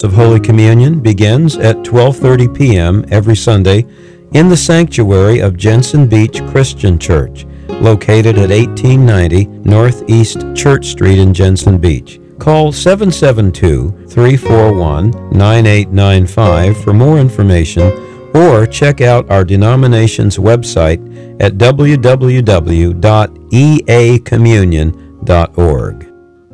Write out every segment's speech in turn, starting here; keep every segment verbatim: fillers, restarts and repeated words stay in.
of Holy Communion begins at twelve thirty p m every Sunday in the sanctuary of Jensen Beach Christian Church, located at eighteen ninety Northeast Church Street in Jensen Beach. Call seven seven two, three four one, nine eight nine five for more information, or check out our denomination's website at w w w dot e a communion dot org.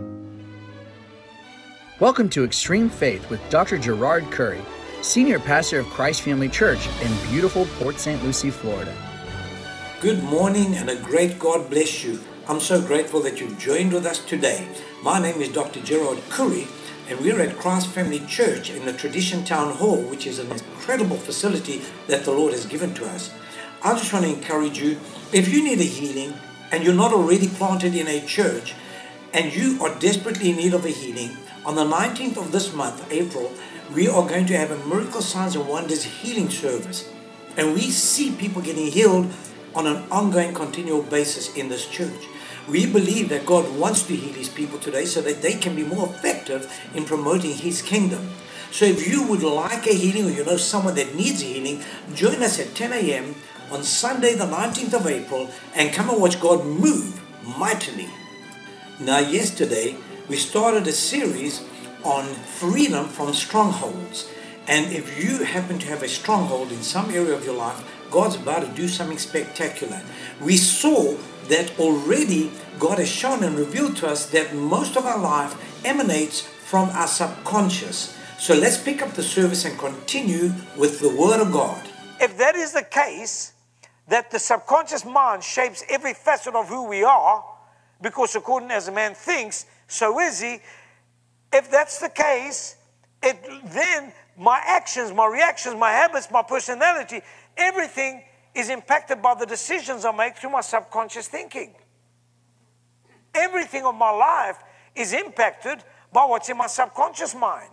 Welcome to Extreme Faith with Doctor Gerard Curry, Senior Pastor of Christ Family Church in beautiful Port Saint Lucie, Florida. Good morning and a great God bless you. I'm so grateful that you've joined with us today. My name is Doctor Gerard Curry, and we're at Christ Family Church in the Tradition Town Hall, which is an incredible facility that the Lord has given to us. I just want to encourage you, if you need a healing and you're not already planted in a church and you are desperately in need of a healing, on the nineteenth of this month, April, we are going to have a Miracle Signs and Wonders healing service. And we see people getting healed on an ongoing, continual basis in this church. We believe that God wants to heal His people today so that they can be more effective in promoting His kingdom. So if you would like a healing, or you know someone that needs a healing, join us at ten a m on Sunday the nineteenth of April and come and watch God move mightily. Now yesterday, we started a series on freedom from strongholds. And if you happen to have a stronghold in some area of your life, God's about to do something spectacular. We saw that already God has shown and revealed to us that most of our life emanates from our subconscious. So let's pick up the service and continue with the Word of God. If that is the case, that the subconscious mind shapes every facet of who we are, because according as a man thinks, so is he. If that's the case, it, then my actions, my reactions, my habits, my personality, everything is impacted by the decisions I make through my subconscious thinking. Everything of my life is impacted by what's in my subconscious mind.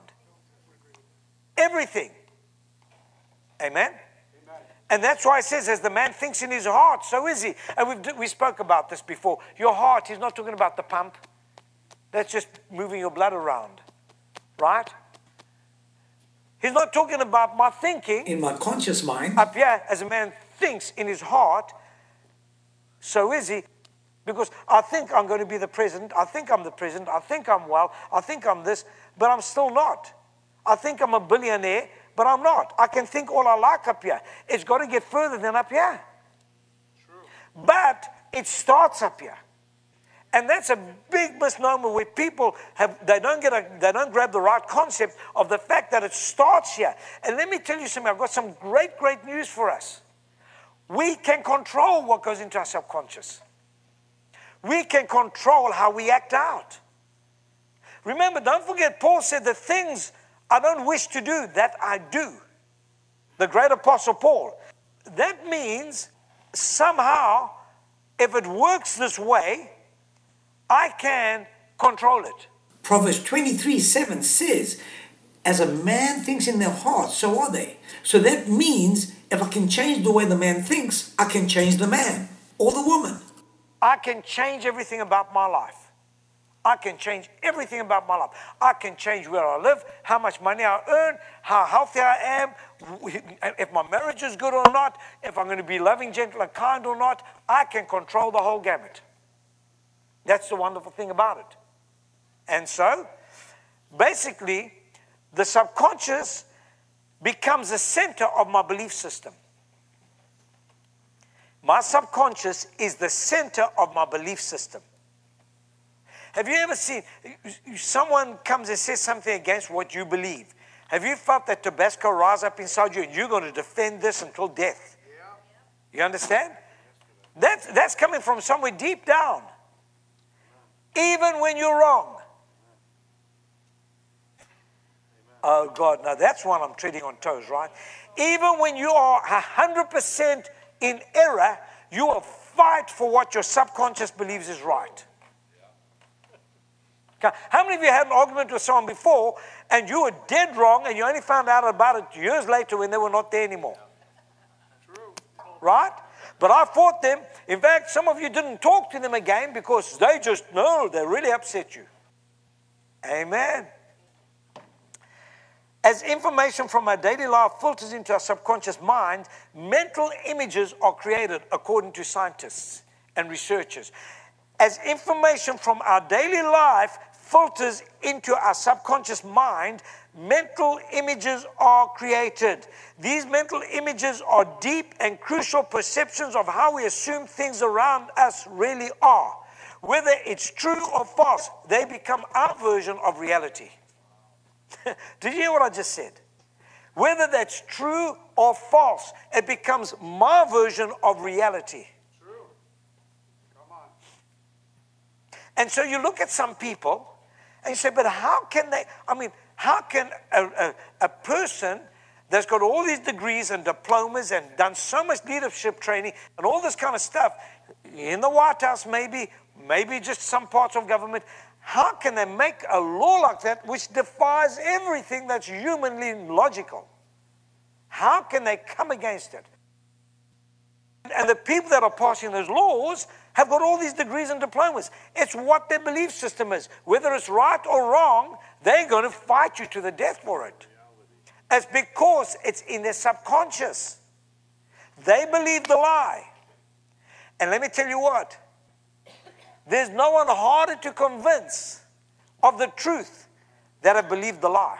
Everything. Amen? And that's why it says, as the man thinks in his heart, so is he. And we've, we spoke about this before. Your heart, he's not talking about the pump. That's just moving your blood around, right? He's not talking about my thinking. In my conscious mind. Up here, as a man thinks in his heart, so is he. Because I think I'm going to be the president. I think I'm the president. I think I'm well. I think I'm this, but I'm still not. I think I'm a billionaire, but I'm not. I can think all I like up here. It's got to get further than up here. True. But it starts up here. And that's a big misnomer where people have, they don't get a, they don't grab the right concept of the fact that it starts here. And let me tell you something, I've got some great, great news for us. We can control what goes into our subconscious. We can control how we act out. Remember, don't forget, Paul said the things I don't wish to do, that I do. The great apostle Paul. That means somehow, if it works this way, I can control it. Proverbs twenty-three seven says, as a man thinks in their heart, so are they. So that means if I can change the way the man thinks, I can change the man or the woman. I can change everything about my life. I can change everything about my life. I can change where I live, how much money I earn, how healthy I am, if my marriage is good or not, if I'm going to be loving, gentle, and kind or not. I can control the whole gamut. That's the wonderful thing about it. And so, basically, the subconscious becomes the center of my belief system. My subconscious is the center of my belief system. Have you ever seen, someone comes and says something against what you believe? Have you felt that Tabasco rise up inside you and you're going to defend this until death? You understand? That's, that's coming from somewhere deep down. Even when you're wrong. Oh God, now that's one I'm treading on toes, right? Even when you are one hundred percent in error, you will fight for what your subconscious believes is right. Okay. How many of you had an argument with someone before and you were dead wrong and you only found out about it years later when they were not there anymore? Right? But I fought them. In fact, some of you didn't talk to them again because they just, no, they really upset you. Amen. As information from our daily life filters into our subconscious mind, mental images are created according to scientists and researchers. As information from our daily life filters into our subconscious mind, mental images are created. These mental images are deep and crucial perceptions of how we assume things around us really are. Whether it's true or false, they become our version of reality. Did you hear what I just said? Whether that's true or false, it becomes my version of reality. True. Come on. And so you look at some people and you say, but how can they, I mean, how can a, a, a person that's got all these degrees and diplomas and done so much leadership training and all this kind of stuff, in the White House maybe, maybe just some parts of government, how can they make a law like that which defies everything that's humanly logical? How can they come against it? And the people that are passing those laws have got all these degrees and diplomas. It's what their belief system is. Whether it's right or wrong, they're going to fight you to the death for it. It's because it's in their subconscious. They believe the lie. And let me tell you what. There's no one harder to convince of the truth that have believed the lie.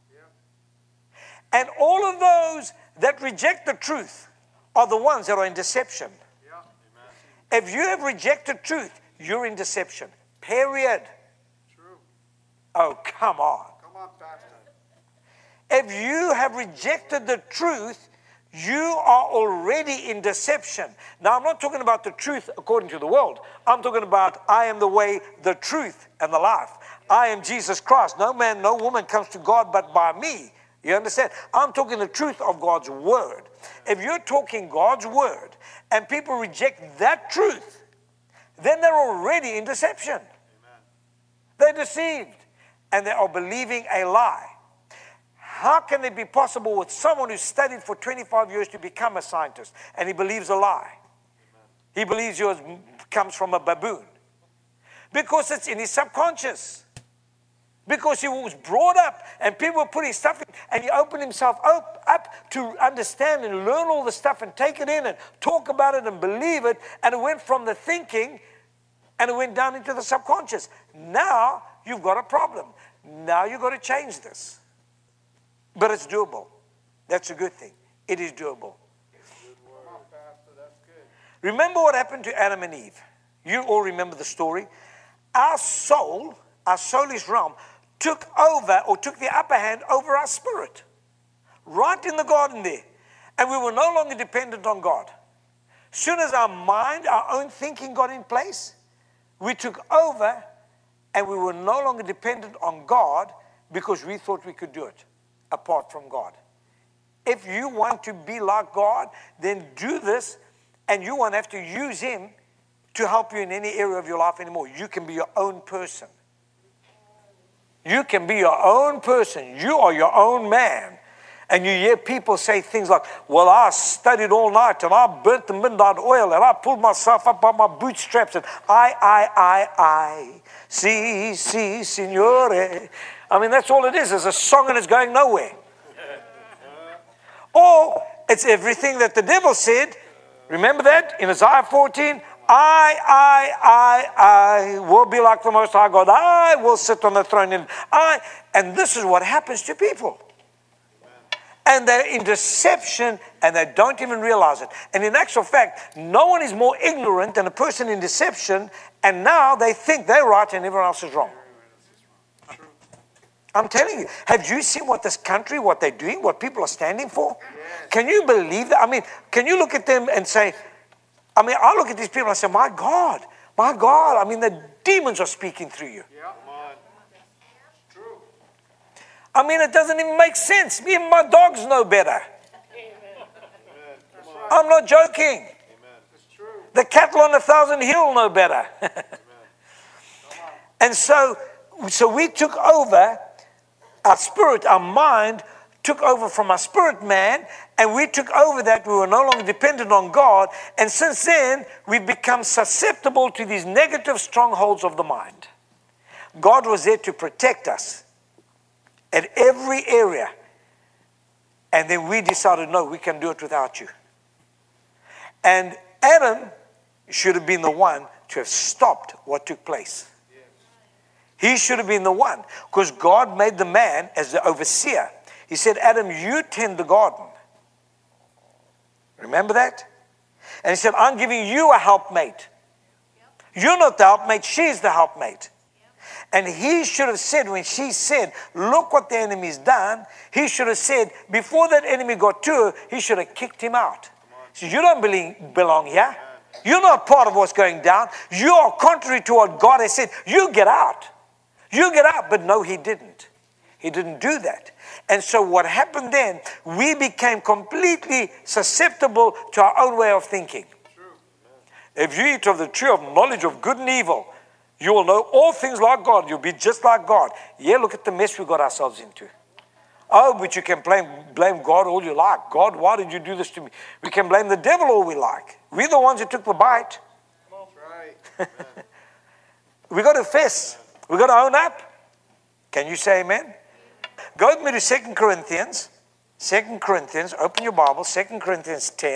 And all of those that reject the truth are the ones that are in deception. If you have rejected truth, you're in deception. Period. True. Oh, come on. Come on, Pastor. If you have rejected the truth, you are already in deception. Now, I'm not talking about the truth according to the world. I'm talking about I am the way, the truth, and the life. I am Jesus Christ. No man, no woman comes to God but by me. You understand? I'm talking the truth of God's word. If you're talking God's word and people reject that truth, then they're already in deception. Amen. They're deceived and they are believing a lie. How can it be possible with someone who studied for twenty-five years to become a scientist and he believes a lie? Amen. He believes yours comes from a baboon. Because it's in his subconscious. Because he was brought up and people were putting stuff in and he opened himself up, up to understand and learn all the stuff and take it in and talk about it and believe it. And it went from the thinking and it went down into the subconscious. Now you've got a problem. Now you've got to change this. But it's doable. That's a good thing. It is doable. Remember what happened to Adam and Eve. You all remember the story. Our soul, our soulish realm, took over or took the upper hand over our spirit. Right in the garden there. And we were no longer dependent on God. As soon as our mind, our own thinking got in place, we took over and we were no longer dependent on God because we thought we could do it apart from God. If you want to be like God, then do this and you won't have to use Him to help you in any area of your life anymore. You can be your own person. You can be your own person. You are your own man. And you hear people say things like, well, I studied all night and I burnt the midnight oil and I pulled myself up by my bootstraps and I, I, I, I, si, si, signore. I mean, that's all it is. It's a song and it's going nowhere. Or it's everything that the devil said. Remember that in Isaiah fourteen? I, I, I, I will be like the Most High God. I will sit on the throne. And I, and this is what happens to people. And they're in deception and they don't even realize it. And in actual fact, no one is more ignorant than a person in deception. And now they think they're right and everyone else is wrong. I'm telling you, have you seen what this country, what they're doing, what people are standing for? Yes. Can you believe that? I mean, can you look at them and say, I mean, I look at these people and I say, my God, my God. I mean, the demons are speaking through you. Yeah, come on. True. I mean, it doesn't even make sense. Even my dogs know better. Amen. I'm not joking. Amen. It's true. The cattle on a thousand hill know better. And so, so we took over our spirit, our mind, took over from our spirit man, and we took over that. We were no longer dependent on God. And since then, we've become susceptible to these negative strongholds of the mind. God was there to protect us at every area, And then we decided, no, we can do it without you. And Adam should have been the one to have stopped what took place. He should have been the one, because God made the man as the overseer. He said, Adam, you tend the garden. Remember that? And he said, I'm giving you a helpmate. You're not the helpmate, she's the helpmate. And he should have said, when she said, look what the enemy's done, he should have said, before that enemy got to her, he should have kicked him out. He said, you don't belong here. You're not part of what's going down. You are contrary to what God has said. You get out. You get out. But no, he didn't. He didn't do that. And so what happened then, we became completely susceptible to our own way of thinking. If you eat of the tree of knowledge of good and evil, you will know all things like God. You'll be just like God. Yeah, look at the mess we got ourselves into. Oh, but you can blame, blame God all you like. God, why did you do this to me? We can blame the devil all we like. We're the ones who took the bite. Right. We got to face. We got to own up. Can you say amen? Go with me to Second Corinthians. Second Corinthians. Open your Bible. Second Corinthians ten.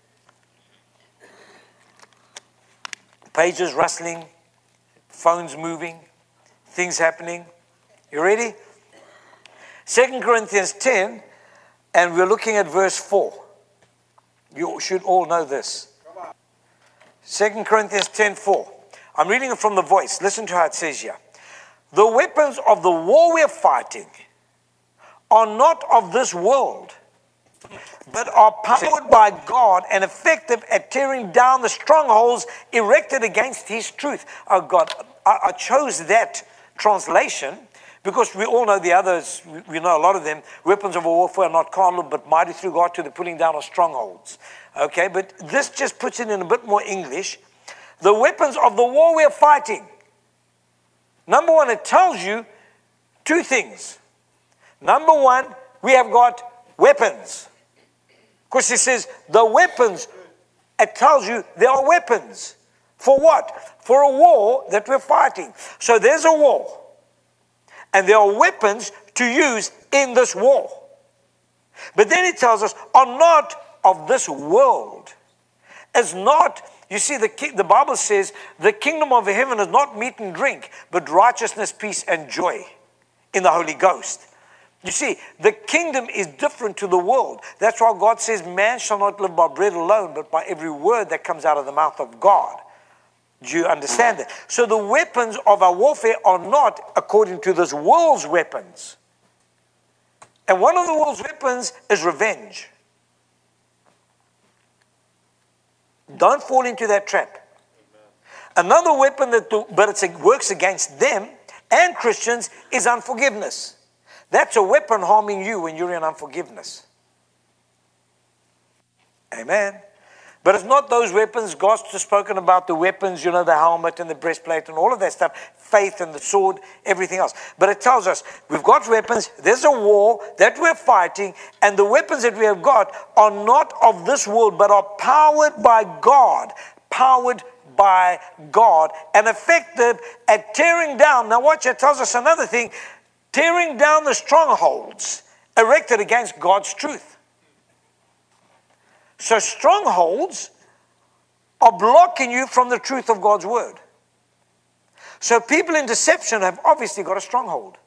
Pages rustling. Phones moving. Things happening. You ready? Second Corinthians ten. And we're looking at verse four. You should all know this. Second Corinthians ten four. I'm reading it from the Voice. Listen to how it says here. The weapons of the war we're fighting are not of this world, but are powered by God and effective at tearing down the strongholds erected against his truth. Oh God, I, I chose that translation because we all know the others, we know a lot of them. Weapons of warfare are not carnal, but mighty through God to the pulling down of strongholds. Okay, but this just puts it in a bit more English. The weapons of the war we're fighting. Number one, it tells you two things. Number one, we have got weapons. Because it says the weapons, it tells you there are weapons. For what? For a war that we're fighting. So there's a war. And there are weapons to use in this war. But then it tells us, are not of this world. It's not, you see, the, the Bible says, the kingdom of heaven is not meat and drink, but righteousness, peace, and joy in the Holy Ghost. You see, the kingdom is different to the world. That's why God says, man shall not live by bread alone, but by every word that comes out of the mouth of God. Do you understand that? So the weapons of our warfare are not according to this world's weapons. And one of the world's weapons is revenge. Don't fall into that trap. Another weapon that, do, but it works against them and Christians is unforgiveness. That's a weapon harming you when you're in unforgiveness. Amen. But it's not those weapons. God's just spoken about the weapons, you know, the helmet and the breastplate and all of that stuff, faith and the sword, everything else. But it tells us we've got weapons, there's a war that we're fighting, and the weapons that we have got are not of this world, but are powered by God, powered by God, and effective at tearing down. Now watch, it tells us another thing, tearing down the strongholds erected against God's truth. So strongholds are blocking you from the truth of God's word. So people in deception have obviously got a stronghold.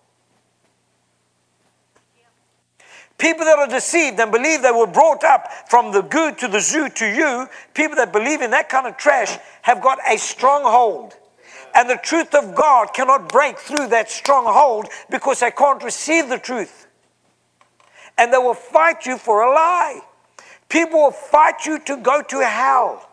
People that are deceived and believe they were brought up from the good to the zoo to you, people that believe in that kind of trash have got a stronghold. And the truth of God cannot break through that stronghold because they can't receive the truth. And they will fight you for a lie. People will fight you to go to hell.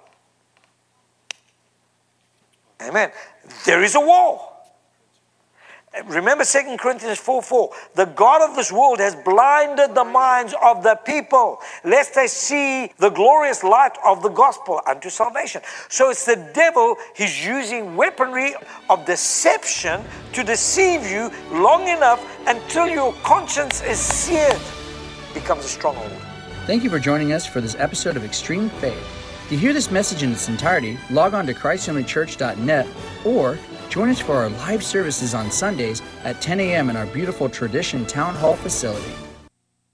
Amen. There is a war. Remember Second Corinthians four four. The God of this world has blinded the minds of the people, lest they see the glorious light of the gospel unto salvation. So it's the devil. He's using weaponry of deception to deceive you long enough until your conscience is seared. It becomes a stronghold. Thank you for joining us for this episode of Extreme Faith. To hear this message in its entirety, log on to christ family church dot net or join us for our live services on Sundays at ten a.m. in our beautiful Tradition Town Hall facility.